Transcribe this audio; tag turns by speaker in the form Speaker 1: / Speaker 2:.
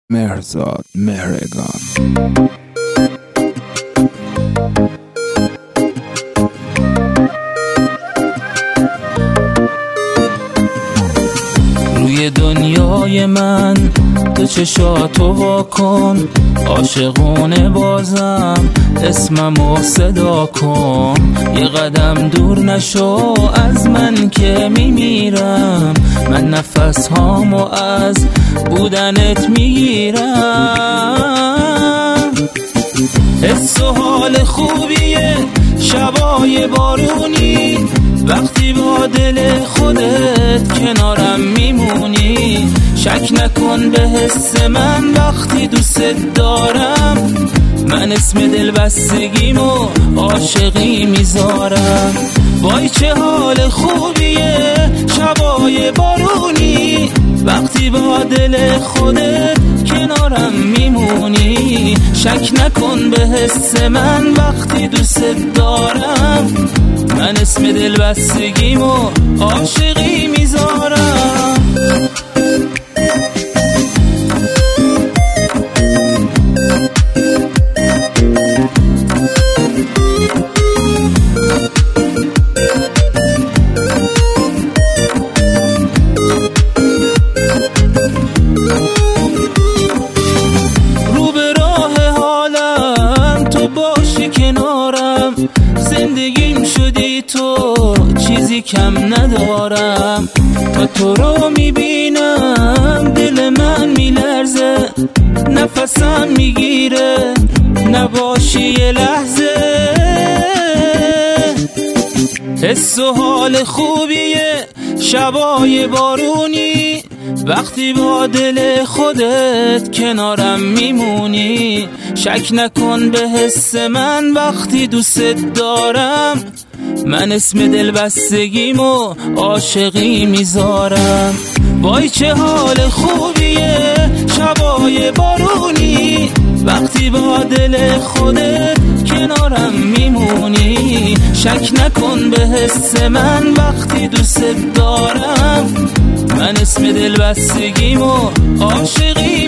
Speaker 1: مهرزاد مهرگان.
Speaker 2: روی دنیای من تو چشاتو واکن، عاشقونه بازم اسممو صدا کن. یه قدم دور نشو از من که میمیرم، من نفس هامو از بودنت میگیرم. حس و حال خوبیه شبای بارونی، وقتی با دل خودت کنارم میمونی. شک نکن به حس من وقتی دوست دارم، من اسم دلبستگیمو عاشقی میذارم. وای چه حال خوبیه شبای بارونی، وقتی با دل خودت کنارم میمونی. شک نکن به حس من وقتی دوست دارم، من اسم دلبستگیمو عاشقی میذارم. رو به راه حالم تو باشی کنارم، زندگیم شدی تو چیزی کم ندارم. تا تو رو میبینم دل من میلرزه، نفسم میگیره نباشی یه لحظه. حس و حال خوبیه شبای بارونی، وقتی با دل خودت کنارم میمونی. شک نکن به حس من وقتی دوست دارم، من اسم دلبستگیمو عاشقی میذارم. وای چه حال خوبیه شبای بارونی، وقتی با دل خودت کنارم میمونی. شک نکن به حس من وقتی دوست دارم، من اسم دلبستگیمو عاشقی